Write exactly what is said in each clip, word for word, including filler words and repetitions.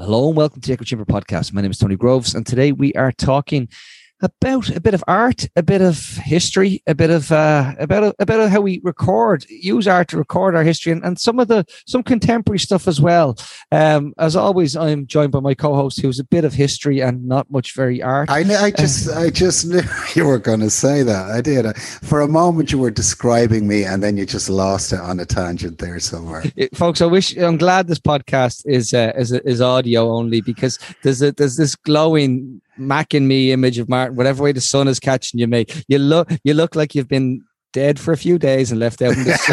Hello and welcome to the Echo Chamber Podcast. My name is Tony Groves, and today we are talking about a bit of art, a bit of history, a bit of uh, about about how we record, use art to record our history, and, and some of the some contemporary stuff as well. Um, as always, I'm joined by my co-host, who's a bit of history and not much very art. I I just uh, I just knew you were going to say that. I did. For a moment, you were describing me, and then you just lost it on a tangent there somewhere. It, folks, I wish I'm glad this podcast is uh, is is audio only, because there's a, there's this glowing Mac and me image of Martin, whatever way the sun is catching you, mate. You look, you look like you've been dead for a few days and left out in the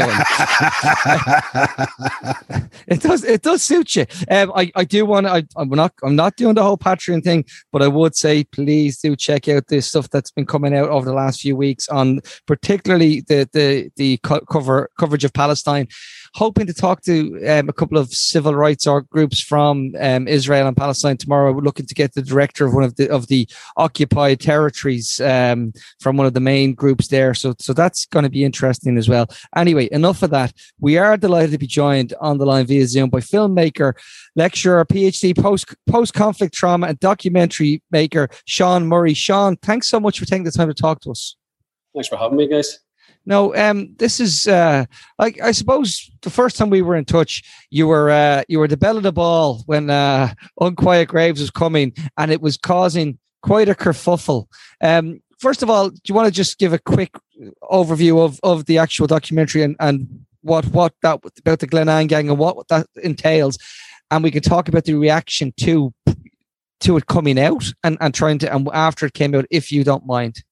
sun. it does, it does suit you. Um, I, I do want to. I, I'm not, I'm not doing the whole Patreon thing, but I would say please do check out this stuff that's been coming out over the last few weeks on, particularly the the the co- cover coverage of Palestine. Hoping to talk to um, a couple of civil rights or groups from um, Israel and Palestine tomorrow. We're looking to get the director of one of the of the occupied territories um, from one of the main groups there. So, so that's going to be interesting as well. Anyway, enough of that. We are delighted to be joined on the line via Zoom by filmmaker, lecturer, PhD, post post conflict trauma, and documentary maker Sean Murray. Sean, thanks so much for taking the time to talk to us. Thanks for having me, guys. No, um, this is uh, like I suppose the first time we were in touch, you were uh, you were the belle of the ball when uh, Unquiet Graves was coming, and it was causing quite a kerfuffle. Um, first of all, do you want to just give a quick overview of, of the actual documentary and, and what what that about the Glenanne gang and what that entails, and we can talk about the reaction to to it coming out and, and trying to and after it came out, if you don't mind.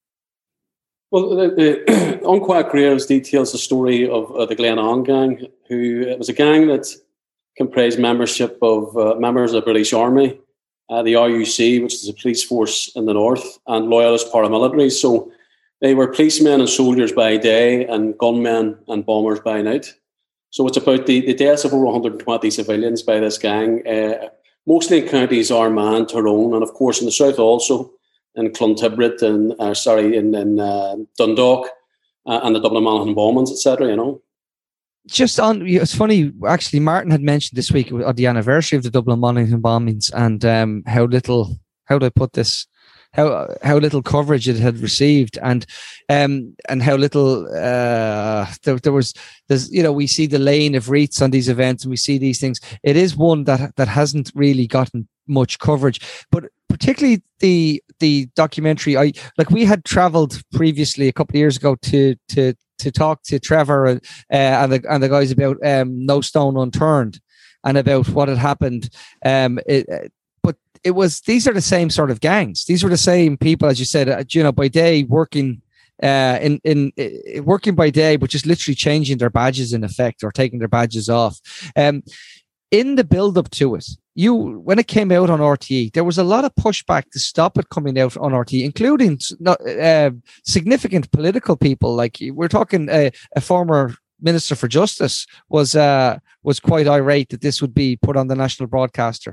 Well, the, the Unquiet Graves details the story of uh, the Glenanne gang, who it was a gang that comprised membership of uh, members of the British Army, uh, the R U C, which is a police force in the north, and loyalist paramilitaries. So they were policemen and soldiers by day and gunmen and bombers by night. So it's about the, the deaths of over one hundred twenty civilians by this gang, uh, mostly in counties Armagh, Tyrone, and of course in the south also, in Clontibret and uh, sorry in, in uh, Dundalk uh, and the Dublin Monaghan bombings, et cetera. You know, just on. It's funny actually. Martin had mentioned this week on the anniversary of the Dublin Monaghan bombings and um, how little. How do I put this? How how little coverage it had received, and um and how little uh there, there was. There's you know we see the laying of wreaths on these events, and we see these things. It is one that that hasn't really gotten much coverage, but particularly the the documentary. I like we had travelled previously a couple of years ago to to to talk to Trevor and uh, and the and the guys about um, No Stone Unturned and about what had happened. Um, it, but it was these are the same sort of gangs. These were the same people, as you said. Uh, you know, by day working. Uh, in, in in working by day, but just literally changing their badges in effect or taking their badges off. Um, in the build up to it, you when it came out on R T E, there was a lot of pushback to stop it coming out on R T E, including uh, significant political people. Like we're talking, uh, a former Minister for Justice was uh, was quite irate that this would be put on the national broadcaster.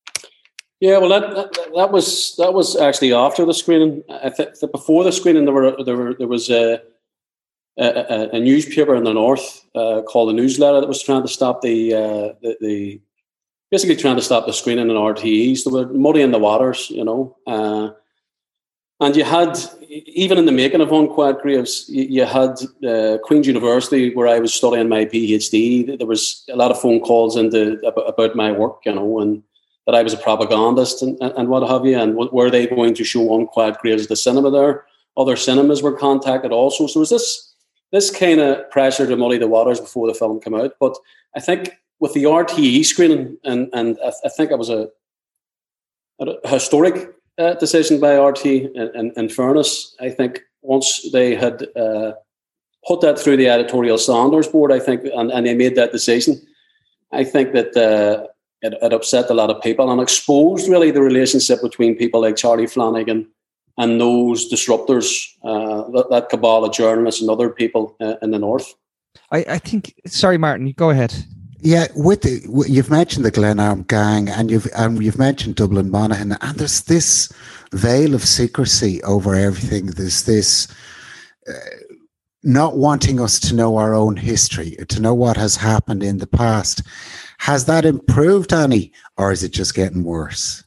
Yeah, well, that, that that was that was actually after the screening. I think that before the screening, there were there were there was a a, a newspaper in the north uh, called the Newsletter that was trying to stop the, uh, the the basically trying to stop the screening in R T Es. They were muddying the waters, you know. Uh, and you had, even in the making of Unquiet Graves, you, you had uh, Queen's University, where I was studying my PhD. There was a lot of phone calls into about, about my work, you know, and that I was a propagandist and, and what have you, and were they going to show Unquiet Graves at the cinema there? Other cinemas were contacted also. So it was this, this kind of pressure to muddy the waters before the film came out. But I think with the R T E screening, and, and I, I think it was a, a historic uh, decision by R T E, in, in, in fairness. I think once they had uh, put that through the editorial standards board, I think, and, and they made that decision, I think that uh, It, it upset a lot of people and exposed really the relationship between people like Charlie Flanagan and those disruptors, uh, that, that cabal of journalists and other people uh, in the north. I, I think. Sorry, Martin. Go ahead. Yeah, with the, you've mentioned the Glenarm gang, and you've and you've mentioned Dublin Monaghan, and there's this veil of secrecy over everything. There's this. Uh, not wanting us to know our own history, to know what has happened in the past. Has that improved, Annie, or is it just getting worse?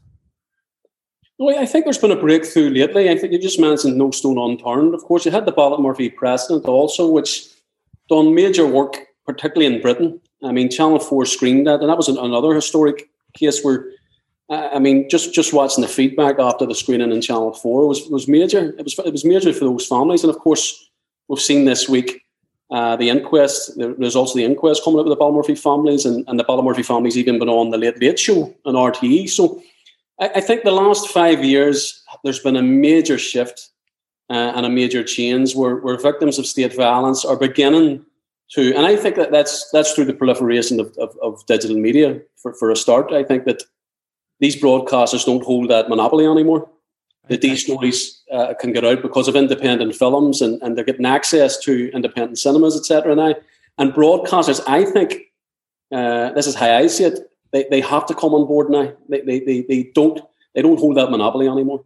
Well, I think there's been a breakthrough lately. I think you just mentioned No Stone Unturned. Of course, you had the Ballot Murphy precedent also, which done major work, particularly in Britain. I mean, Channel four screened that, and that was an, another historic case where, uh, I mean, just, just watching the feedback after the screening in Channel four was was major. It was it was major for those families, and of course, we've seen this week uh, the inquest, the results of the inquest coming up with the Ballot Murphy families, and, and the Ballot Murphy families even been on the Late Late Show on R T E. So, I, I think the last five years there's been a major shift uh, and a major change where where victims of state violence are beginning to, and I think that that's that's through the proliferation of, of, of digital media for, for a start. I think that these broadcasters don't hold that monopoly anymore. That these stories uh, can get out because of independent films, and, and they're getting access to independent cinemas, et cetera. Now, and broadcasters, I think, uh, this is how I see it. They they have to come on board now. They they they, they don't they don't hold that monopoly anymore.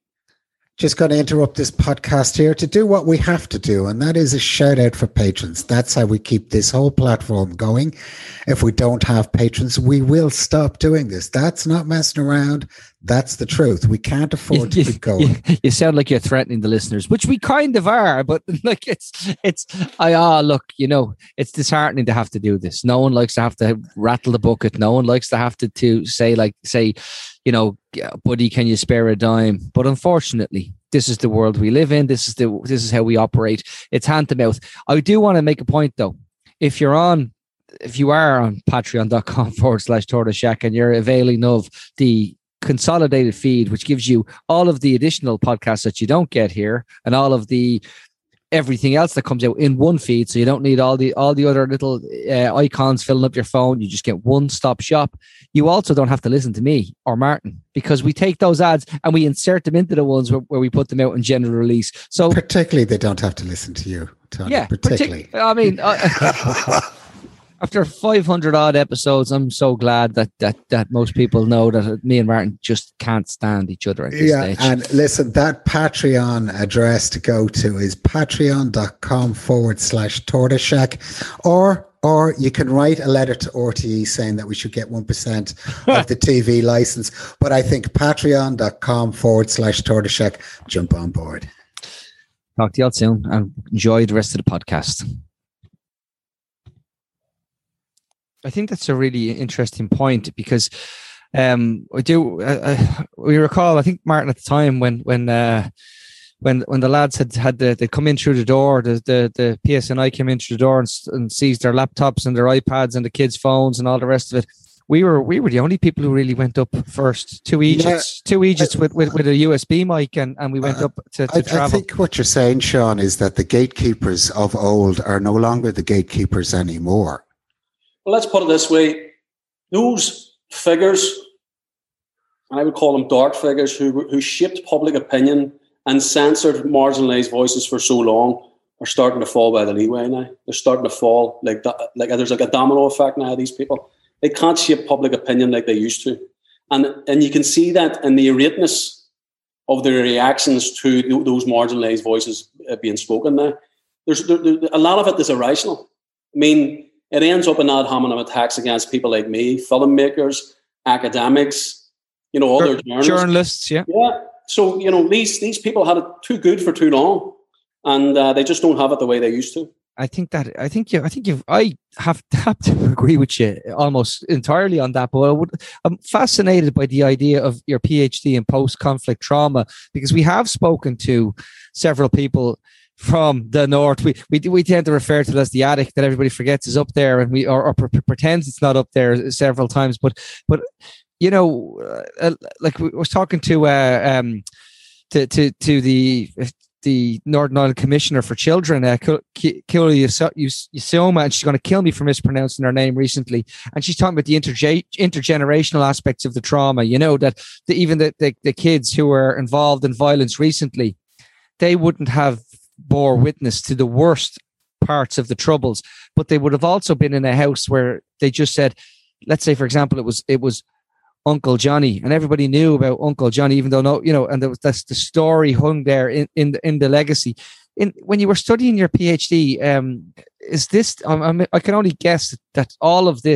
Just going to interrupt this podcast here to do what we have to do, and that is a shout out for patrons. That's how we keep this whole platform going. If we don't have patrons, we will stop doing this. That's not messing around. That's the truth. We can't afford you, to keep going. You, you sound like you're threatening the listeners, which we kind of are, but like it's, it's, I, ah, look, you know, it's disheartening to have to do this. No one likes to have to rattle the bucket. No one likes to have to, to say, like, say, you know, buddy, can you spare a dime? But unfortunately, this is the world we live in. This is the, this is how we operate. It's hand to mouth. I do want to make a point though. If you're on, if you are on patreon.com forward slash Tortoise Shack and you're availing of the consolidated feed, which gives you all of the additional podcasts that you don't get here and all of the everything else that comes out in one feed, so you don't need all the all the other little uh, icons filling up your phone. You just get one stop shop. You also don't have to listen to me or Martin, because we take those ads and we insert them into the ones where, where we put them out in general release. So particularly they don't have to listen to you, Tony. Yeah, particularly partic- I mean uh, after five hundred odd episodes, I'm so glad that that that most people know that me and Martin just can't stand each other at this yeah, stage. And listen, that Patreon address to go to is patreon.com forward slash Tortoise Shack, or or you can write a letter to R T E saying that we should get one percent of the T V license. But I think patreon.com forward slash Tortoise Shack, jump on board. Talk to you all soon and enjoy the rest of the podcast. I think that's a really interesting point, because um, I do. Uh, we recall, I think, Martin, at the time when when uh, when when the lads had had the, they come in through the door, the the, the P S N I came in through the door and, and seized their laptops and their iPads and the kids' phones and all the rest of it. We were we were the only people who really went up first. Two Egypts, yeah, two Egypts with, with, with a U S B mic, and, and we went uh, up to, to I, travel. I think what you're saying, Sean, is that the gatekeepers of old are no longer the gatekeepers anymore. Well, let's put it this way. Those figures, and I would call them dark figures, who who shaped public opinion and censored marginalised voices for so long, are starting to fall by the leeway now. They're starting to fall. Like that, like there's like a domino effect now. These people, they can't shape public opinion like they used to. And, and you can see that in the irrateness of their reactions to those marginalised voices being spoken now. There's there, there, a lot of it is irrational. I mean, it ends up in ad hominem attacks against people like me, filmmakers, academics, you know, other journalists. Journalists, yeah. Yeah. So, you know, these these people had it too good for too long, and uh, they just don't have it the way they used to. I think that I think you I think you I have, have to agree with you almost entirely on that. But I would, I'm fascinated by the idea of your PhD in post-conflict trauma, because we have spoken to several people from the north. We, we we tend to refer to it as the attic that everybody forgets is up there, and we or, or pre- pretends it's not up there several times. But but you know, uh, like we was talking to uh, um to to to the the Northern Ireland Commissioner for Children, uh, Kila Yusoma, and she's going to kill me for mispronouncing her name recently. And she's talking about the interge- intergenerational aspects of the trauma. You know, that the, even the, the the kids who were involved in violence recently, they wouldn't have bore witness to the worst parts of the troubles, but they would have also been in a house where they just said, let's say, for example, it was it was Uncle Johnny, and everybody knew about Uncle Johnny, even though no, you know, and there was that's the story hung there in in the, in the legacy. In when you were studying your PhD, um, is this? I, I can only guess that all of this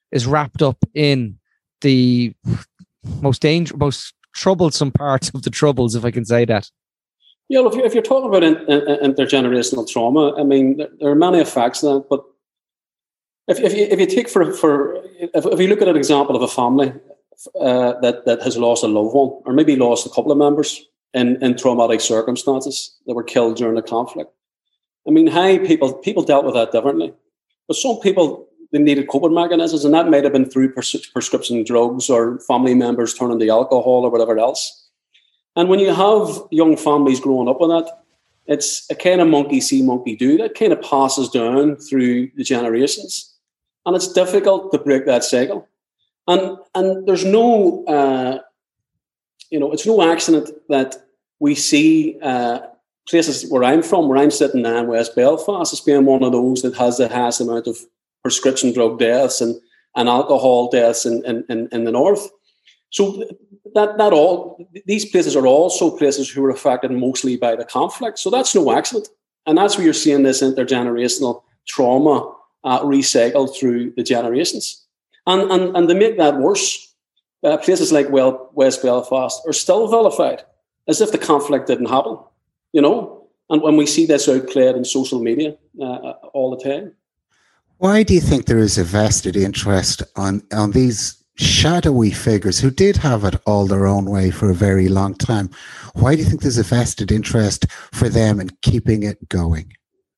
is wrapped up in the most dangerous, most troublesome parts of the troubles, if I can say that. Yeah, well, if, you're, if you're talking about in, in, intergenerational trauma, I mean, there, there are many effects of that. But if, if, you, if you take for, for if, if you look at an example of a family uh, that, that has lost a loved one, or maybe lost a couple of members in, in traumatic circumstances that were killed during the conflict, I mean, how people people dealt with that differently. But some people, they needed coping mechanisms, and that might have been through pres- prescription drugs or family members turning to alcohol or whatever else. And when you have young families growing up with that, it's a kind of monkey see, monkey do. That kind of passes down through the generations. And it's difficult to break that cycle. And and there's no, uh, you know, it's no accident that we see uh, places where I'm from, where I'm sitting now in West Belfast, as being one of those that has the highest amount of prescription drug deaths and, and alcohol deaths in, in, in the north. So that that all these places are also places who are affected mostly by the conflict. So that's no accident. And that's where you're seeing this intergenerational trauma uh, recycled through the generations. And, and, and to make that worse, uh, places like well, West Belfast are still vilified as if the conflict didn't happen, you know? And when we see this outplayed in social media uh, all the time. Why do you think there is a vested interest on, on these shadowy figures who did have it all their own way for a very long time? Why do you think there's a vested interest for them in keeping it going?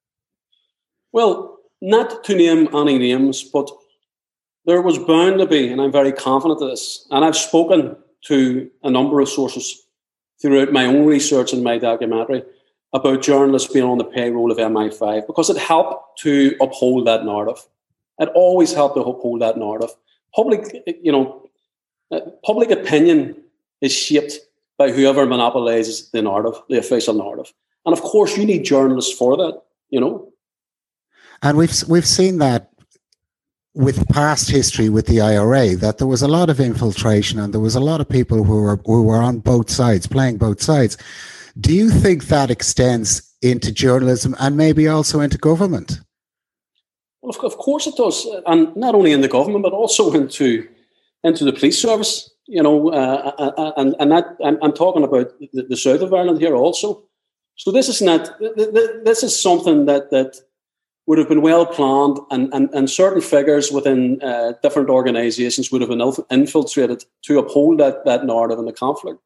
Well, not to name any names, but there was bound to be, and I'm very confident of this, and I've spoken to a number of sources throughout my own research and my documentary about journalists being on the payroll of M I five, because it helped to uphold that narrative. It always helped to uphold that narrative. Public, you know, uh, public opinion is shaped by whoever monopolizes the narrative, the official narrative. And of course, you need journalists for that, you know. And we've we've seen that with past history with the I R A, that there was a lot of infiltration and there was a lot of people who were who were on both sides, playing both sides. Do you think that extends into journalism and maybe also into government? Well, of course it does, and not only in the government, but also into into the police service. You know, uh, and and that I'm, I'm talking about the, the south of Ireland here also. So this is not this is something that that would have been well planned, and and, and certain figures within uh, different organisations would have been infiltrated to uphold that that narrative in the conflict.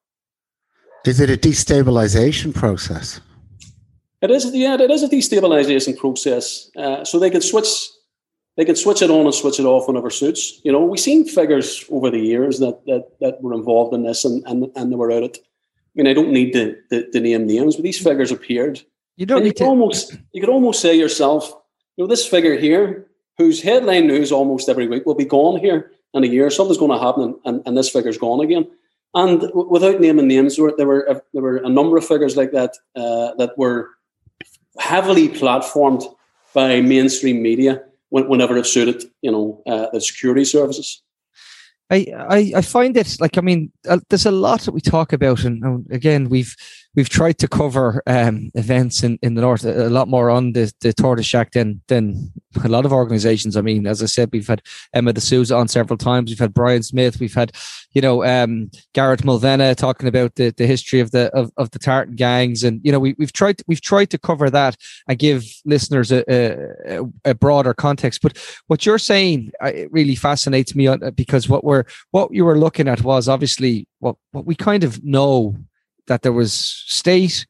Is it a destabilization process? It is, yeah, it is a destabilization process. Uh, so they can switch, they can switch it on and switch it off whenever suits. You know, we've seen figures over the years that that that were involved in this, and and, and they were out it. I mean, I don't need to, to, to name names, but these figures appeared. You don't and need you could to. almost you could almost say yourself, you know, this figure here, whose headline news almost every week, will be gone here in a year. Something's going to happen, and, and, and this figure's gone again. And w- without naming names, there were there were, uh, there were a number of figures like that uh, that were heavily platformed by mainstream media when, whenever it suited, you know, uh, the security services. I, I, I find it like, I mean, uh, there's a lot that we talk about, and uh, again, we've we've tried to cover um, events in, in the north a, a lot more on the, the Tortoise Shack than than a lot of organisations. I mean, as I said, we've had Emma D'Souza on several times. We've had Brian Smith. We've had, you know, um, Garrett Mulvena talking about the, the history of the of, of the tartan gangs, and you know, we we've tried to, we've tried to cover that and give listeners a, a, a broader context. But what you're saying uh, it really fascinates me, because what we're what you were looking at was obviously what what we kind of know, that there was state,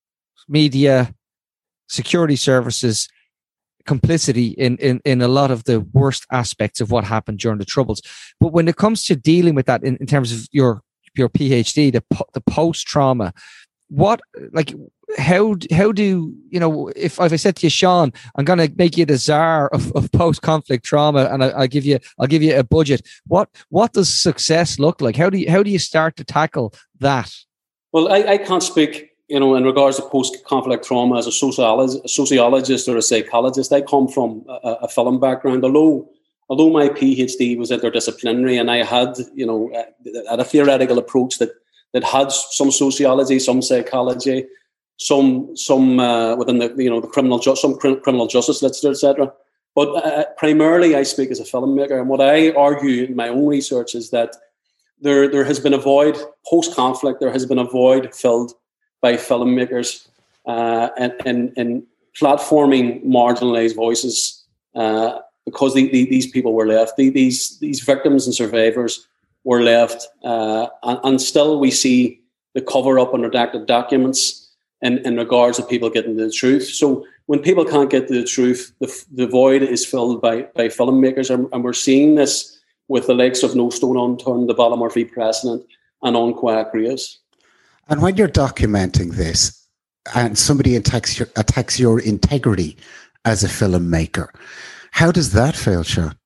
media, security services complicity in, in, in a lot of the worst aspects of what happened during the Troubles. But when it comes to dealing with that in, in terms of your your PhD, the the post-trauma, what, like, how how do, you know, if, if I said to you, Sean, I'm going to make you the czar of, of post-conflict trauma, and I, I'll give you I'll give you a budget, what what does success look like? How do you, how do you start to tackle that? Well, I, I can't speak, you know, in regards to post-conflict trauma as a sociologist, a sociologist or a psychologist. I come from a, a film background. Although, although my PhD was interdisciplinary, and I had, you know, had a theoretical approach that that had some sociology, some psychology, some some uh, within the, you know, the criminal ju- some cr- criminal justice literature, et cetera. But uh, primarily, I speak as a filmmaker, and what I argue in my own research is that there there has been a void post-conflict. There has been a void filled by filmmakers uh, and, and and platforming marginalized voices uh, because the, the, these people were left. The, these these victims and survivors were left, uh, and, and still we see the cover-up and redacted documents in, in regards to people getting to the truth. So when people can't get to the truth, the, the void is filled by, by filmmakers, and, and we're seeing this with the likes of No Stone Unturned, the Ballymurphy Precedent, and Unquiet Graves. And when you're documenting this, and somebody attacks your, attacks your integrity as a filmmaker, how does that feel, Sean?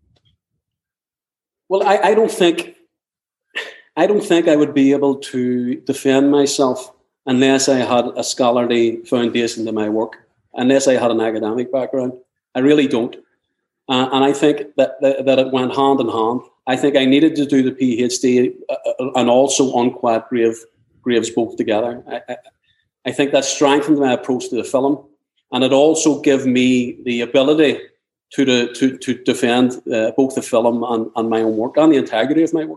Well, I, I don't think I don't think I would be able to defend myself unless I had a scholarly foundation to my work, unless I had an academic background. I really don't. Uh, and I think that, that that it went hand in hand. I think I needed to do the PhD uh, and also Unquiet Grave, Graves both together. I, I, I think that strengthened my approach to the film, and it also gave me the ability to the, to, to defend uh, both the film and, and my own work and the integrity of my work.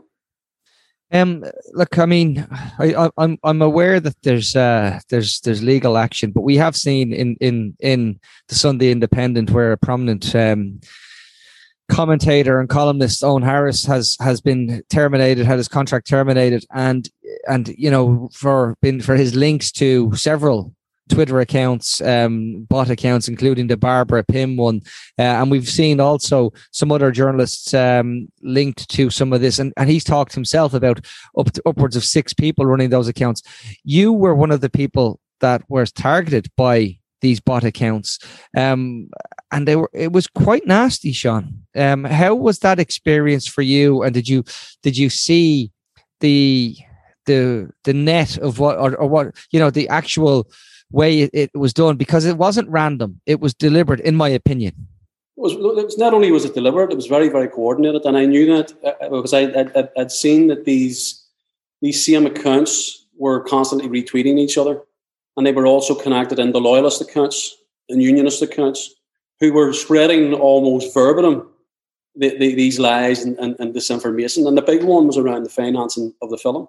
Um, look, I mean, I, I, I'm I'm aware that there's uh, there's there's legal action, but we have seen in in in the Sunday Independent where a prominent um, commentator and columnist Owen Harris has has been terminated, had his contract terminated, and and you know for been for his links to several Twitter accounts, um, bot accounts, including the Barbara Pym one. Uh, and we've seen also some other journalists um, linked to some of this. And, and he's talked himself about up to upwards of six people running those accounts. You were one of the people that was targeted by these bot accounts. Um, and they were, it was quite nasty, Sean. Um, how was that experience for you? And did you, did you see the, the, the net of what, or, or what, you know, the actual way it, it was done? Because it wasn't random, it was deliberate, in my opinion. It was, it was not only was it deliberate, it was very, very coordinated, and I knew that uh, because I, I, I'd seen that these these same accounts were constantly retweeting each other, and they were also connected into loyalist accounts and unionist accounts who were spreading almost verbatim the, the, these lies and, and, and disinformation. And the big one was around the financing of the film.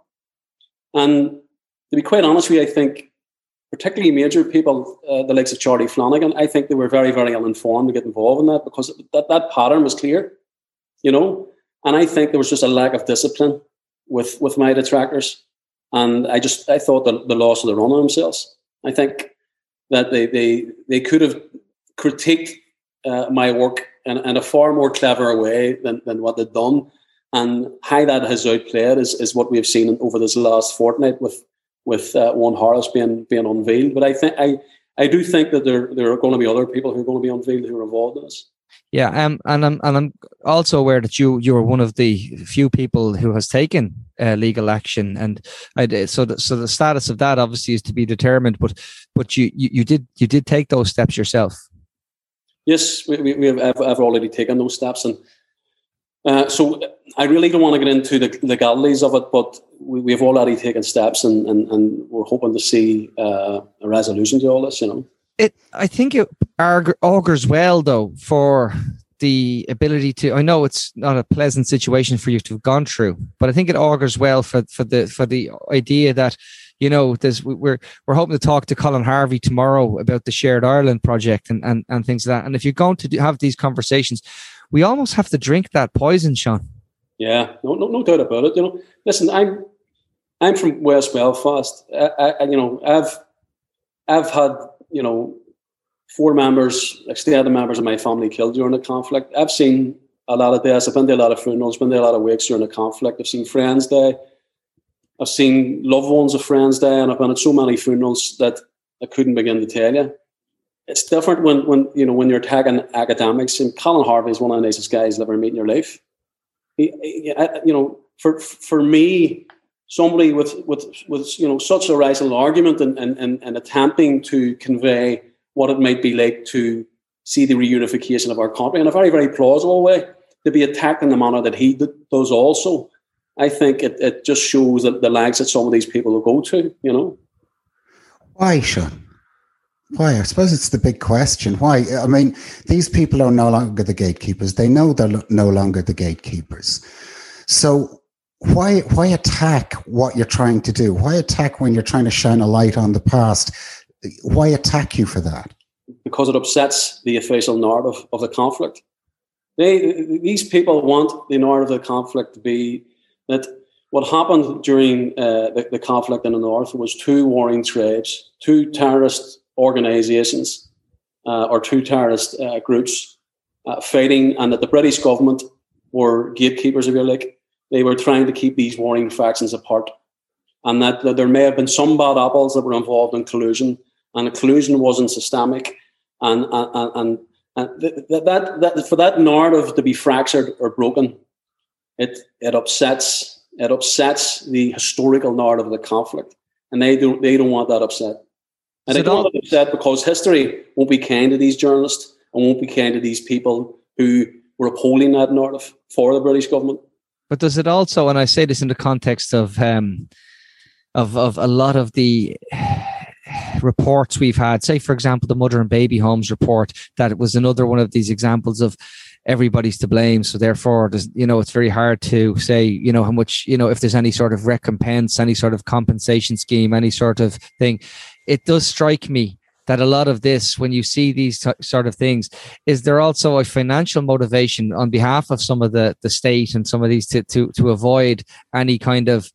And to be quite honest with you, I think particularly major people, uh, the likes of Charlie Flanagan, I think they were very, very ill-informed to get involved in that because that, that pattern was clear, you know. And I think there was just a lack of discipline with, with my detractors. And I just, I thought that the loss of the run on themselves. I think that they they, they could have critiqued uh, my work in, in a far more clever way than, than what they'd done. And how that has outplayed is, is what we've seen over this last fortnight with with uh, Owen Harris being being unveiled. But I think I I do think that there there are going to be other people who are going to be unveiled who are involved in this. Yeah, um, and I'm and I'm also aware that you you are one of the few people who has taken uh, legal action, and I, so the, so the status of that obviously is to be determined. But but you you, you did you did take those steps yourself. Yes, we we have I've, I've already taken those steps, and uh, so I really don't want to get into the legalities of it, but we, we've already taken steps, and, and, and we're hoping to see uh, a resolution to all this, you know. It, I think it augurs well, though, for the ability to, I know it's not a pleasant situation for you to have gone through, but I think it augurs well for, for the for the idea that, you know, there's, we're we're hoping to talk to Colin Harvey tomorrow about the Shared Ireland project and, and, and things like that. And if you're going to do, have these conversations, we almost have to drink that poison, Sean. Yeah, no, no, no doubt about it. You know, listen, I'm, I'm from West Belfast. I, I, you know, I've, I've had, you know, four members, extended members of my family killed during the conflict. I've seen a lot of deaths. I've been to a lot of funerals, been to a lot of wakes during the conflict. I've seen friends die. I've seen loved ones of friends die, and I've been at so many funerals that I couldn't begin to tell you. It's different when, when you know, when you're attacking academics. And Colin Harvey is one of the nicest guys you'll ever meet in your life. He, he, you know, for for me, somebody with with with you know such a rational argument and and and, and attempting to convey what it might be like to see the reunification of our country in a very, very plausible way, to be attacked in the manner that he does also, I think it, it just shows that the lengths that some of these people will go to, you know. Why, Sean? Why? I suppose it's the big question. Why? I mean, these people are no longer the gatekeepers. They know they're no longer the gatekeepers. So why why attack what you're trying to do? Why attack when you're trying to shine a light on the past? Why attack you for that? Because it upsets the official narrative of the conflict. They, these people want the narrative of the conflict to be that what happened during uh, the, the conflict in the north was two warring tribes, two terrorist organisations, uh, or two terrorist uh, groups uh, fighting, and that the British government were gatekeepers, if you like. They were trying to keep these warring factions apart, and that, that there may have been some bad apples that were involved in collusion, and the collusion wasn't systemic, and and and, and that, that that for that narrative to be fractured or broken, it it upsets it upsets the historical narrative of the conflict, and they don't they don't want that upset, and so they don't want that upset because history won't be kind to these journalists and won't be kind to these people who were upholding that narrative for the British government. But does it also, and I say this in the context of um, of of a lot of the reports we've had, say, for example, the mother and baby homes report, that it was another one of these examples of everybody's to blame. So therefore, there's, you know, it's very hard to say, you know, how much, you know, if there's any sort of recompense, any sort of compensation scheme, any sort of thing. It does strike me that a lot of this, when you see these t- sort of things, is there also a financial motivation on behalf of some of the, the state and some of these to, to, to avoid any kind of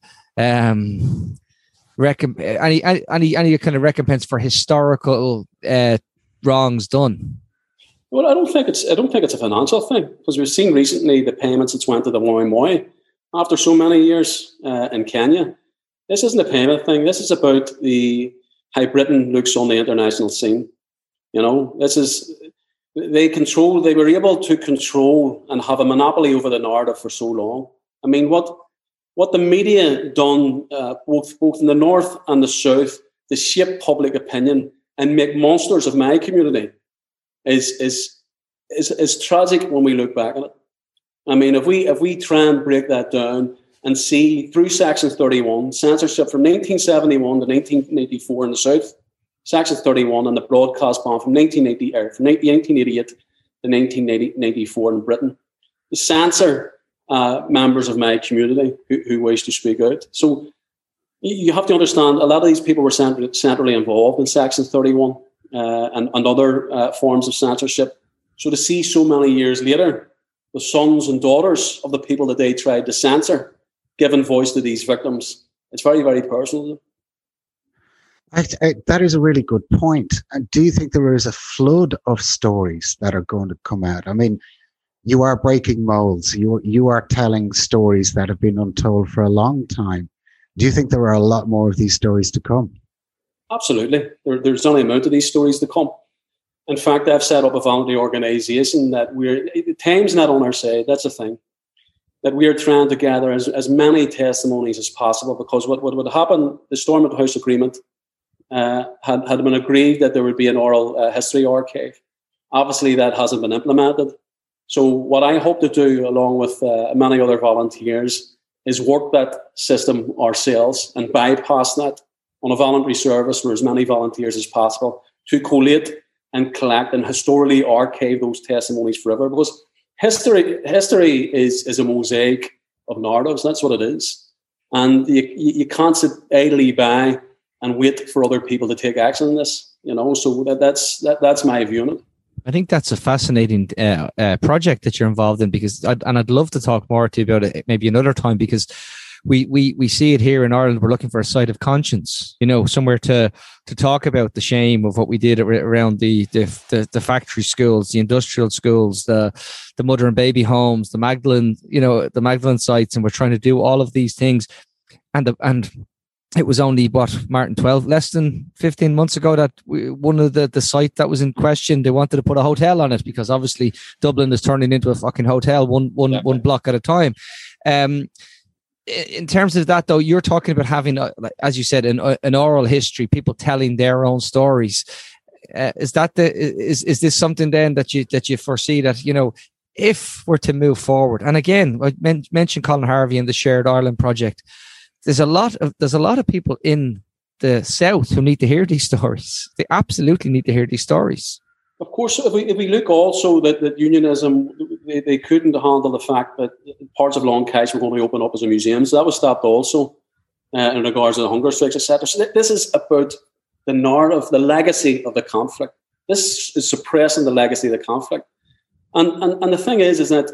um, recomp- any, any, any kind of recompense for historical uh, wrongs done? Well, I don't think it's I don't think it's a financial thing, because we've seen recently the payments that went to the Moi Moi after so many years uh, in Kenya. This isn't a payment thing. This is about the how Britain looks on the international scene. You know, this is they control. They were able to control and have a monopoly over the narrative for so long. I mean, what what the media done uh, both both in the north and the south to shape public opinion and make monsters of my community is is is is tragic when we look back on it. I mean, if we if we try and break that down and see through Section thirty-one, censorship from nineteen seventy-one to nineteen eighty-four in the south, Section thirty-one and the broadcast ban from nineteen eighty or from nineteen eighty-eight to nineteen ninety-four in Britain, to censor uh, members of my community who, who wish to speak out. So you have to understand, a lot of these people were centrally, centrally involved in Section thirty-one. Uh, and, and other uh, forms of censorship. So to see so many years later, the sons and daughters of the people that they tried to censor, giving voice to these victims, it's very, very personal. I, I, that is a really good point. And do you think there is a flood of stories that are going to come out? I mean, you are breaking molds. You, you are telling stories that have been untold for a long time. Do you think there are a lot more of these stories to come? Absolutely. There, there's only a amount of these stories to come. In fact, I've set up a voluntary organisation that we're, time's not on our side, that's the thing, that we're trying to gather as, as many testimonies as possible, because what, what would happen, the Stormont House Agreement uh, had, had been agreed that there would be an oral uh, history archive. Obviously, that hasn't been implemented. So what I hope to do, along with uh, many other volunteers, is work that system ourselves and bypass that on a voluntary service for as many volunteers as possible to collate and collect and historically archive those testimonies forever. Because history history is, is a mosaic of narratives. That's what it is. And you, you can't sit idly by and wait for other people to take action on this. You know, so that, that's that, that's my view on it. I think that's a fascinating uh, uh, project that you're involved in, because I'd, and I'd love to talk more to you about it maybe another time, because we we we see it here in Ireland. We're looking for a site of conscience, you know, somewhere to to talk about the shame of what we did around the the, the, the factory schools, the industrial schools, the the mother and baby homes, the Magdalene, you know, the Magdalene sites, and we're trying to do all of these things. And the, and it was only what, Martin, twelve less than fifteen months ago that we, one of the the site that was in question, they wanted to put a hotel on it, because obviously Dublin is turning into a fucking hotel one one yeah. one block at a time. Um. In terms of that, though, you're talking about having, a, as you said, an, an oral history, people telling their own stories. Uh, is that the is is this something then that you that you foresee that, you know, if we're to move forward? And again, I men- mentioned Colin Harvey and the Shared Ireland project. There's a lot of there's a lot of people in the South who need to hear these stories. They absolutely need to hear these stories. Of course, if we, if we look also that, that unionism, they, they couldn't handle the fact that parts of Long Kesh were going to open up as a museum. So that was stopped also uh, in regards to the hunger strikes, et cetera. So this is about the narrative, the legacy of the conflict. This is suppressing the legacy of the conflict. And, and, and the thing is, is that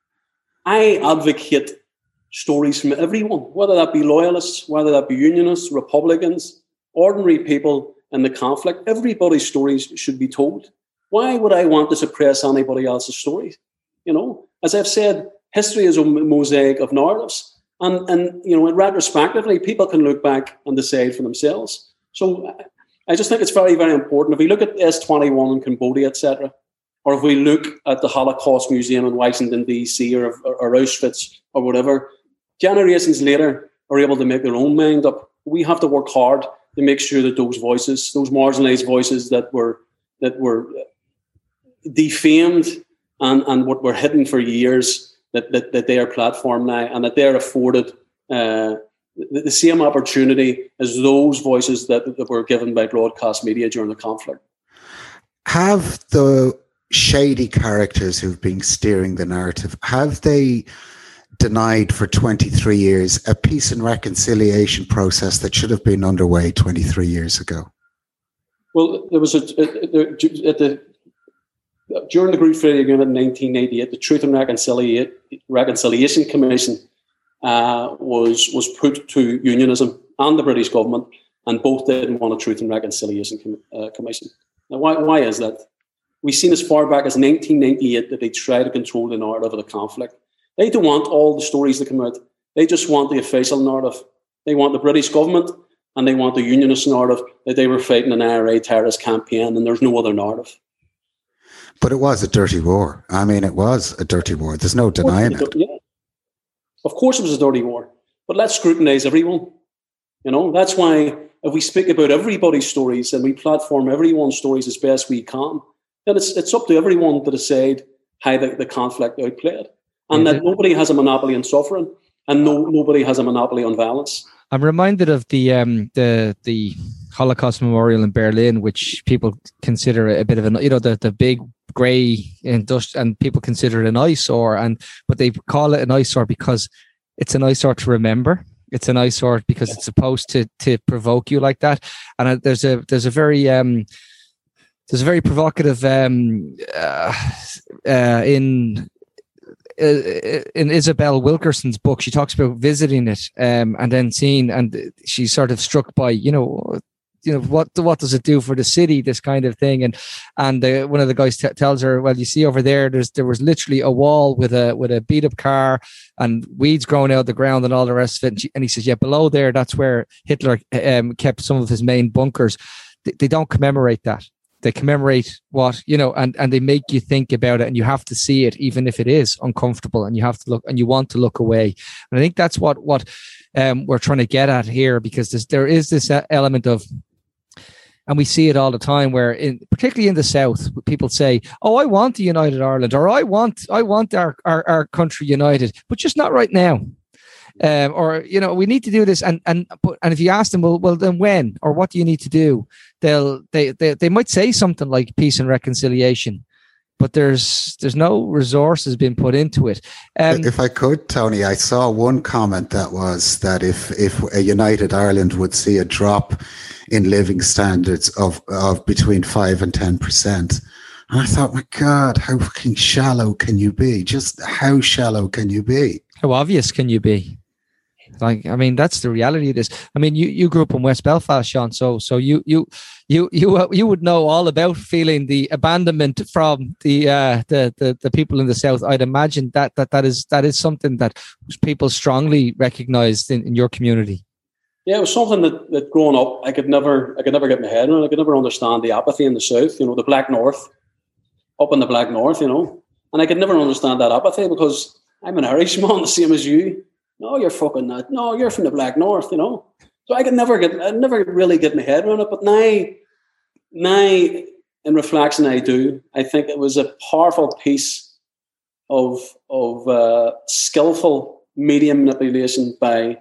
I advocate stories from everyone, whether that be loyalists, whether that be unionists, Republicans, ordinary people in the conflict. Everybody's stories should be told. Why would I want to suppress anybody else's stories? You know, as I've said, history is a mosaic of narratives. And, and you know, retrospectively, people can look back and decide for themselves. So I just think it's very, very important. If we look at S twenty-one in Cambodia, et cetera, or if we look at the Holocaust Museum in Washington, D C, or, or, or Auschwitz, or whatever, generations later are able to make their own mind up. We have to work hard to make sure that those voices, those marginalised voices that were that were defamed and, and what were hidden for years, that, that, that they are platformed now and that they're afforded uh, the, the same opportunity as those voices that, that were given by broadcast media during the conflict. Have the shady characters who've been steering the narrative, have they denied for twenty-three years a peace and reconciliation process that should have been underway twenty-three years ago? Well, there was a, a, a at the during the Good Friday Agreement in nineteen eighty-eight, the Truth and Reconciliation, Reconciliation Commission uh, was was put to unionism and the British government, and both didn't want a Truth and Reconciliation com- uh, Commission. Now, why why is that? We've seen as far back as nineteen ninety-eight that they try to control the narrative of the conflict. They don't want all the stories to come out. They just want the official narrative. They want the British government and they want the unionist narrative that they were fighting an I R A terrorist campaign and there's no other narrative. But it was a dirty war. I mean, it was a dirty war. There's no denying it. Yeah. Of course it was a dirty war. But let's scrutinise everyone. You know, that's why if we speak about everybody's stories and we platform everyone's stories as best we can, then it's it's up to everyone to decide how the, the conflict outplayed. And that nobody has a monopoly on suffering, and no nobody has a monopoly on violence. I'm reminded of the um, the the Holocaust Memorial in Berlin, which people consider a bit of an, you know, the, the big grey dust, and people consider it an eyesore, and but they call it an eyesore because it's an eyesore to remember. It's an eyesore because it's supposed to to provoke you like that. And uh, there's a there's a very um, there's a very provocative um, uh, uh, in. in Isabel Wilkerson's book, she talks about visiting it um, and then seeing, and she's sort of struck by, you know, you know what what does it do for the city, this kind of thing, and and uh, one of the guys t- tells her, well, you see over there, there's there was literally a wall with a with a beat up car and weeds growing out of the ground and all the rest of it, and, she, and he says, yeah, below there, that's where Hitler um, kept some of his main bunkers. They, they don't commemorate that. They commemorate what, you know, and, and they make you think about it, and you have to see it, even if it is uncomfortable, and you have to look and you want to look away. And I think that's what, what um, we're trying to get at here, because there's, there is this element of, and we see it all the time where in, particularly in the South, people say, oh, I want a united Ireland, or I want, I want our, our, our country united, but just not right now. Um, or, you know, we need to do this. And, and, but, and if you ask them, well, well, then when, or what do you need to do? They'll, they, they, they might say something like peace and reconciliation, but there's, there's no resources being put into it. Um, if I could, Tony, I saw one comment that was that if, if a united Ireland would see a drop in living standards of, of between five and ten percent. And I thought, my God, how fucking shallow can you be? Just how shallow can you be? How obvious can you be? Like, I mean, that's the reality of this. I mean, you, you grew up in West Belfast, Sean, so so you you you you you would know all about feeling the abandonment from the uh, the, the the people in the South. I'd imagine that that that is that is something that people strongly recognised in, in your community. Yeah, it was something that, that growing up, I could never I could never get my head around. I could never understand the apathy in the South. You know, the Black North, up in the Black North. You know, and I could never understand that apathy because I'm an Irishman, the same as you. No, you're fucking not. No, you're from the Black North, you know. So I could never get, I never really get my head around it. But now, now in reflection, I do. I think it was a powerful piece of of uh, skillful media manipulation by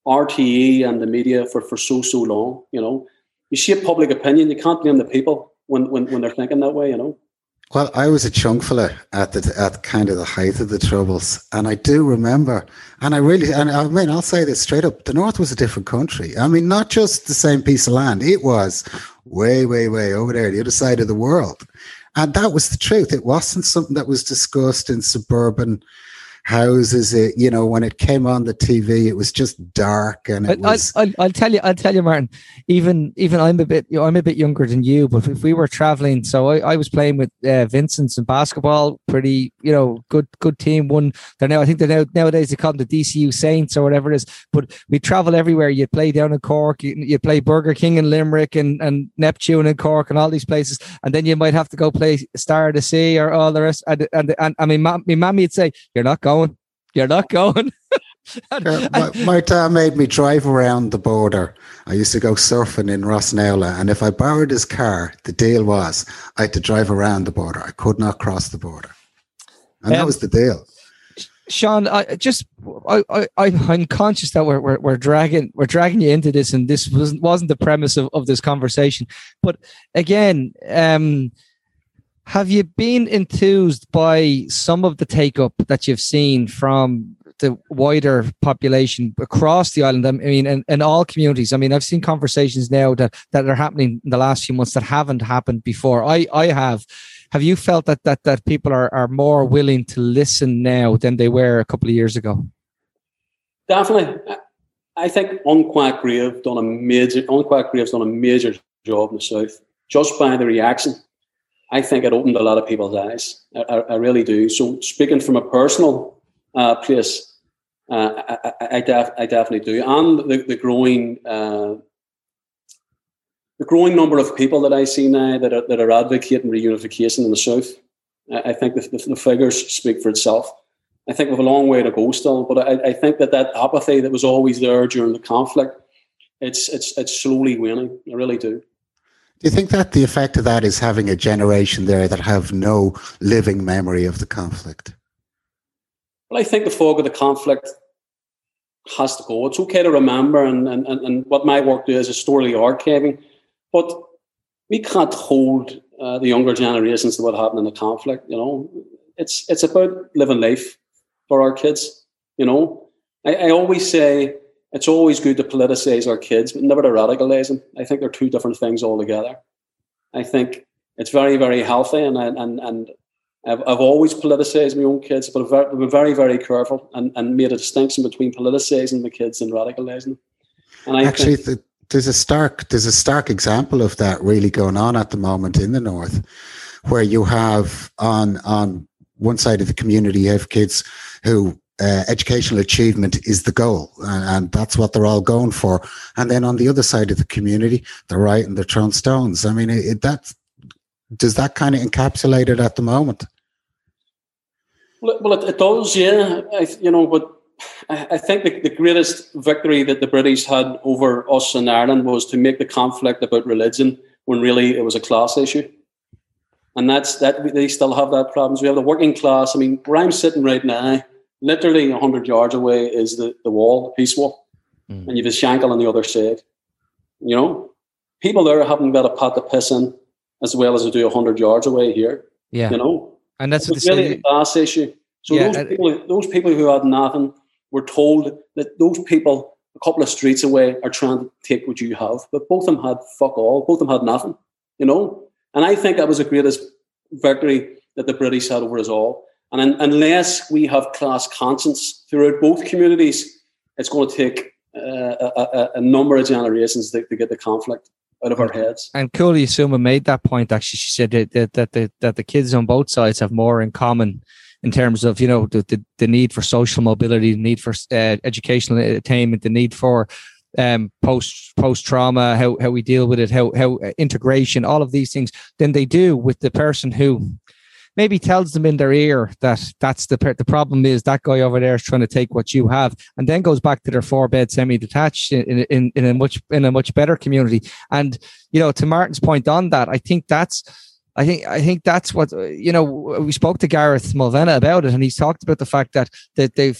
R T E and the media for, for so, so long, you know. You shape public opinion. You can't blame the people when, when, when they're thinking that way, you know. Well, I was a chunk fella at the at kind of the height of the Troubles, and I do remember, and I really, and I mean, I'll say this straight up: the North was a different country. I mean, not just the same piece of land; it was way, way, way over there, the other side of the world, and that was the truth. It wasn't something that was discussed in suburban houses. It, you know, when it came on the T V, it was just dark, and it I, was. I'll, I'll tell you, I'll tell you, Martin. Even, even I'm a bit, you know, I'm a bit younger than you. But if we were traveling, so I, I was playing with uh, Vincent's in basketball. Pretty, you know, good, good team. One, they're now, I think they're now nowadays they call them the D C U Saints or whatever it is. But we travel everywhere. You play down in Cork, you, you play Burger King in Limerick, and, and Neptune in Cork, and all these places. And then you might have to go play Star of the Sea or all the rest. And and, and I mean, my, my mammy would say, "You're not going. You're not going." and, uh, my, my dad made me drive around the border. I used to go surfing in Rossnowla, and if I borrowed his car, the deal was I had to drive around the border. I could not cross the border, and um, that was the deal. Sean, I just I, I I'm conscious that we're, we're we're dragging we're dragging you into this, and this wasn't wasn't the premise of, of this conversation. But again, um. have you been enthused by some of the take-up that you've seen from the wider population across the island? I mean, in, in all communities. I mean, I've seen conversations now that, that are happening in the last few months that haven't happened before. I, I have. Have you felt that that that people are, are more willing to listen now than they were a couple of years ago? Definitely. I think Unquack Grave done a major Unquack Grave's done a major job in the South just by the reaction. I think it opened a lot of people's eyes. I, I, I really do. So speaking from a personal uh, place, uh, I, I, I, def, I definitely do. And the, the growing uh, the growing number of people that I see now that are, that are advocating reunification in the South, I, I think the, the, the figures speak for itself. I think we have a long way to go still, but I, I think that that apathy that was always there during the conflict, it's it's it's slowly waning. I really do. Do you think that the effect of that is having a generation there that have no living memory of the conflict? Well, I think the fog of the conflict has to go. It's okay to remember, and, and, and what my work does is story archiving, but we can't hold uh, the younger generations to what happened in the conflict. You know, it's it's about living life for our kids. You know, I, I always say, it's always good to politicize our kids, but never to radicalize them. I think they're two different things altogether. I think it's very, very healthy, and and and I've, I've always politicized my own kids, but I've been very, very careful and, and made a distinction between politicizing the kids and radicalizing them. And I actually, think, the, there's a stark there's a stark example of that really going on at the moment in the North, where you have on on one side of the community, you have kids who. Uh, educational achievement is the goal, and, and that's what they're all going for. And then on the other side of the community, they're rioting, they're throwing stones. I mean, it, that does that kind of encapsulate it at the moment? Well, well it, it does, yeah. I, you know, but I, I think the, the greatest victory that the British had over us in Ireland was to make the conflict about religion when really it was a class issue. And that's that. They still have that problems. We have the working class. I mean, where I'm sitting right now, literally one hundred yards away is the, the wall, the peace wall. Mm. And you have a Shankill on the other side. You know, people there haven't got a pot to piss in as well as they do one hundred yards away here. Yeah. You know? And that's it's really a class issue. So yeah, those, people, those people who had nothing were told that those people a couple of streets away are trying to take what you have. But both of them had fuck all. Both of them had nothing. You know? And I think that was the greatest victory that the British had over us all. And un- unless we have class conscience throughout both communities, it's going to take uh, a, a, a number of generations to, to get the conflict out of our heads. And Cooley Suma made that point, actually. She said that, that, that, the, that the kids on both sides have more in common in terms of, you know, the, the, the need for social mobility, the need for uh, educational attainment, the need for um, post, post-trauma, how, how we deal with it, how, how uh, integration, all of these things, than they do with the person who maybe tells them in their ear that that's the the problem is that guy over there is trying to take what you have, and then goes back to their four bed semi-detached in, in, in a much in a much better community. And, you know, to Martin's point on that, I think that's I think I think that's what, you know, we spoke to Gareth Mulvena about it, and he's talked about the fact that that they've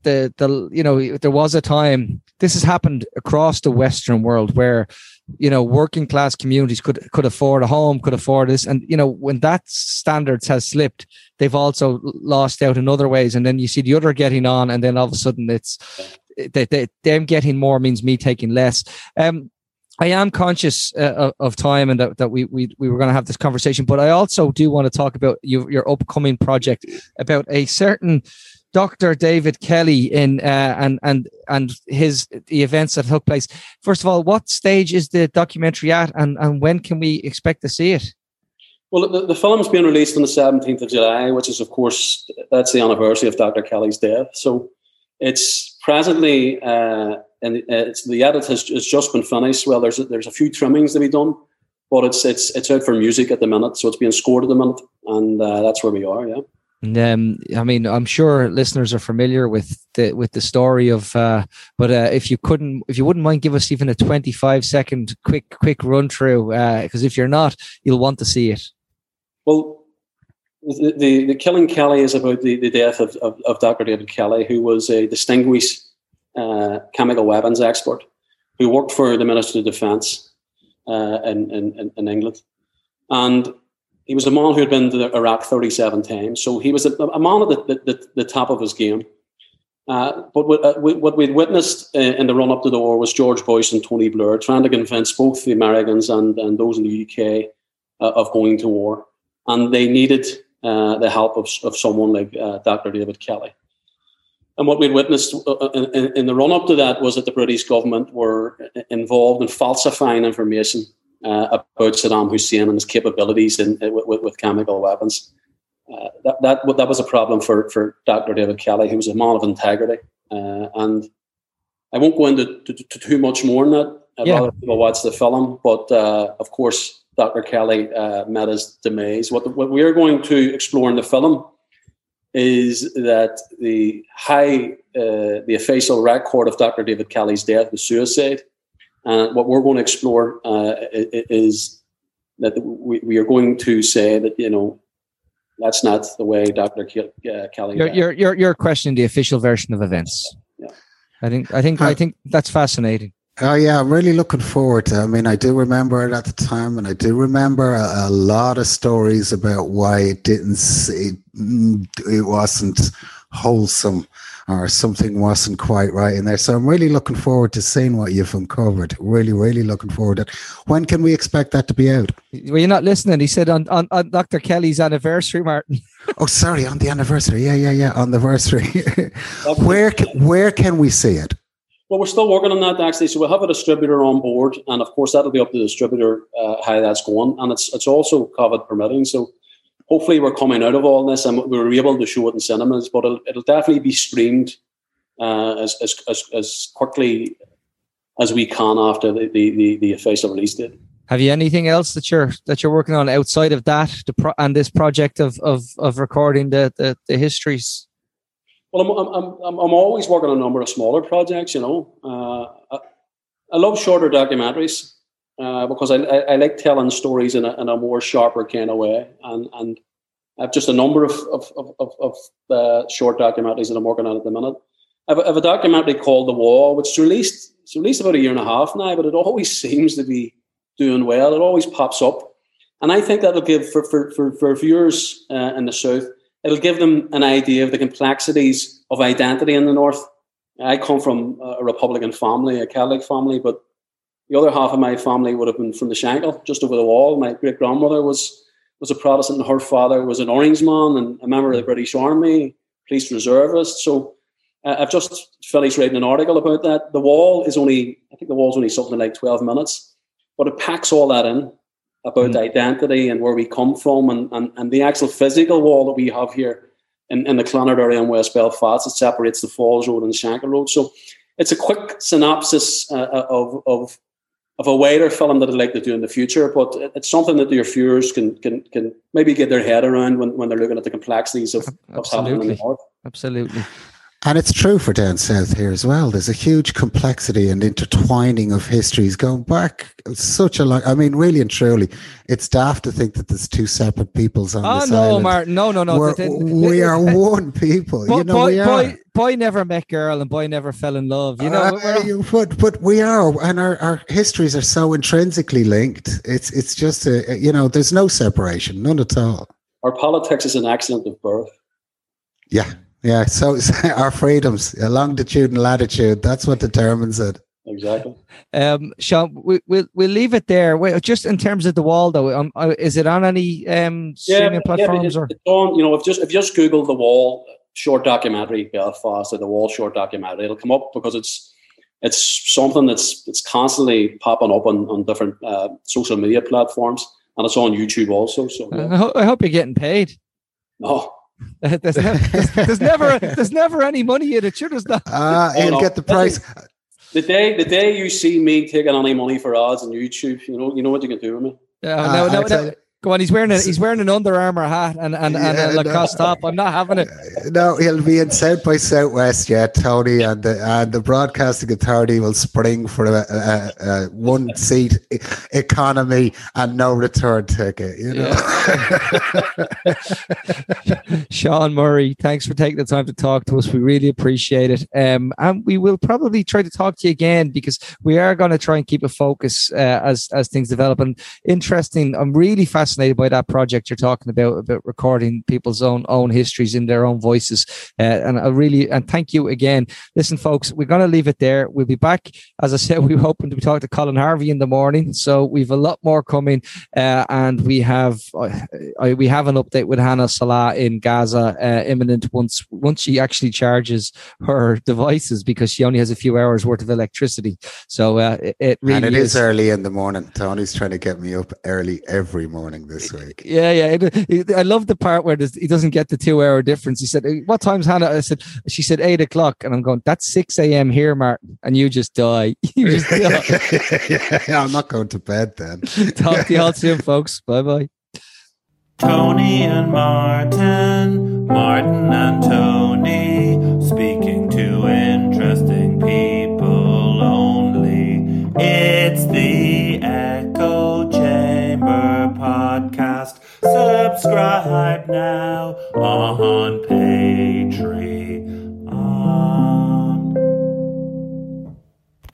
the the you know there was a time, this has happened across the Western world, where you know working class communities could could afford a home, could afford this, and you know when that standards has slipped, they've also lost out in other ways, and then you see the other getting on, and then all of a sudden it's they, they, them getting more means me taking less. Um, I am conscious uh, of, of time, and that, that we we we were going to have this conversation, but I also do want to talk about you, your upcoming project about a certain Doctor David Kelly in uh, and and and his the events that took place. First of all, what stage is the documentary at, and, and when can we expect to see it? Well, the, the film's being released on the seventeenth of July, which is, of course, that's the anniversary of Doctor Kelly's death. So it's presently, uh, and it's, the edit has, has just been finished. Well, there's a, there's a few trimmings to be done, but it's it's it's out for music at the minute, so it's being scored at the minute, and uh, that's where we are. Yeah. And, um, I mean, I'm sure listeners are familiar with the with the story of, uh, but uh, if you couldn't, if you wouldn't mind, give us even a twenty-five second quick quick run through, because uh, if you're not, you'll want to see it. Well, the the, the Killing Kelly is about the, the death of, of, of Doctor David Kelly, who was a distinguished uh, chemical weapons expert who worked for the Ministry of Defence uh, in, in in England, and he was a man who had been to Iraq thirty-seven times, so he was a, a man at the, the, the top of his game. Uh, but what, uh, what we'd witnessed uh, in the run-up to the war was George Bush and Tony Blair trying to convince both the Americans and, and those in the U K uh, of going to war. And they needed uh, the help of, of someone like uh, Doctor David Kelly. And what we'd witnessed uh, in, in the run-up to that was that the British government were involved in falsifying information Uh, about Saddam Hussein and his capabilities in, in with, with chemical weapons. Uh, that that that was a problem for for Doctor David Kelly, who was a man of integrity. Uh, and I won't go into to, to too much more than that. I'd yeah. rather people watch the film. But uh, of course, Doctor Kelly uh, met his demise. What the, what we are going to explore in the film is that the high uh, the official record of Doctor David Kelly's death was suicide. And uh, what we're going to explore uh, is that we, we are going to say that, you know, that's not the way Doctor Ke- uh, Kelly. You're, you're you're you're questioning the official version of events. Yeah, I think I think I think that's fascinating. Oh yeah, I'm really looking forward to it. I mean, I do remember it at the time, and I do remember a, a lot of stories about why it didn't. It, it wasn't wholesome, or something wasn't quite right in there. So I'm really looking forward to seeing what you've uncovered. Really, really looking forward to it. When can we expect that to be out? Well, you're not listening. He said on, on, on Doctor Kelly's anniversary, Martin. Oh, sorry, on the anniversary. Yeah, yeah, yeah, on the anniversary. where, can, where can we see it? Well, we're still working on that, actually. So we'll have a distributor on board. And of course, that'll be up to the distributor uh, how that's going. And it's it's also COVID permitting. So hopefully we're coming out of all this and we were able to show it in cinemas, but it'll, it'll definitely be streamed uh, as, as as as quickly as we can after the, the, the official release date. Have you anything else that you're that you're working on outside of that the pro- and this project of of of recording the the, the histories? Well, I'm I'm I'm I'm always working on a number of smaller projects. You know, uh, I, I love shorter documentaries. Uh, because I, I, I like telling stories in a, in a more sharper kind of way, and and I have just a number of of of, of uh, short documentaries that I'm working on at the minute. I have, a, I have a documentary called The Wall, which is released it's released about a year and a half now, but it always seems to be doing well. It always pops up, and I think that'll give for for for, for viewers uh, in the South, it'll give them an idea of the complexities of identity in the North. I come from a Republican family, a Catholic family, but the other half of my family would have been from the Shankill, just over the wall. My great-grandmother was was a Protestant, and her father was an Orangeman and a member of the British Army, police reservist. So uh, I've just finished writing an article about that. The Wall is only, I think the Wall's only something like twelve minutes, but it packs all that in about mm. identity and where we come from, and, and, and the actual physical wall that we have here in, in the Clonard area in West Belfast. It separates the Falls Road and the Shankill Road. So it's a quick synopsis uh, of of of a wider film that I'd like to do in the future, but it's something that your viewers can can can maybe get their head around when, when they're looking at the complexities of what's happening in the North. Absolutely. And it's true for down south here as well. There's a huge complexity and intertwining of histories going back such a long. I mean, really and truly, it's daft to think that there's two separate peoples on oh, this no, island. Oh no, Martin, no, no, no. We're, The- the- we are one people. Boy, you know, boy, we are. boy, boy never met girl and boy never fell in love. You know, Uh, we're- you- but but we are, and our, our histories are so intrinsically linked. It's it's just a, you know, there's no separation, none at all. Our politics is an accident of birth. Yeah, yeah. So, so our freedoms, uh, longitude and latitude, that's what determines it. Exactly. Um, Sean, we, we'll we'll leave it there. Wait, just in terms of the wall, though, um, uh, is it on any um, streaming yeah, platforms yeah, or? it's on, you know, if just if you just Google The Wall short documentary Belfast or The Wall short documentary, it'll come up because it's it's something that's it's constantly popping up on on different uh, social media platforms, and it's on YouTube also. So yeah. I, ho- I hope you're getting paid. no. there's, never, there's, there's never there's never any money in it. Sure, there's not. Ah, Oh, he'll no. get the price. The day the day you see me taking any money for ads on YouTube, you know you know what you can do with me. Uh, Uh, no, no, I tell no. you- Go on. He's wearing a, he's wearing an Under Armour hat and and, and Yeah, a Lacoste no. top. I'm not having it. No, he'll be in South by Southwest yet, Tony, and the and the Broadcasting Authority will spring for a, a, a one seat e- economy and no return ticket. You know. Sean Murray, thanks for taking the time to talk to us. We really appreciate it. Um, and we will probably try to talk to you again because we are going to try and keep a focus uh, as as things develop. And interesting, I'm really fascinated by that project you're talking about about recording people's own own histories in their own voices. Uh, and I really and thank you again. Listen, folks, we're going to leave it there. We'll be back. As I said, we were hoping to be talking to Colin Harvey in the morning, so we've a lot more coming. Uh, and we have uh, we have an update with Hannah Salah in Gaza uh, imminent once once she actually charges her devices because she only has a few hours worth of electricity. So uh, it, it really and it is. is early in the morning. Tony's trying to get me up early every morning this week. Yeah, yeah. It, it, I love the part where there's- he doesn't get the two hour difference. He said, "What time's Hannah?" I said, "She said eight o'clock," and I'm going, "That's six a.m. here, Martin," and you just die. You just die. Yeah, I'm not going to bed then. Talk to you all soon, folks. Bye bye. Tony and Martin, Martin and Tony, speaking to interesting people only. It's the Echo Chamber podcast. Subscribe now on Patreon.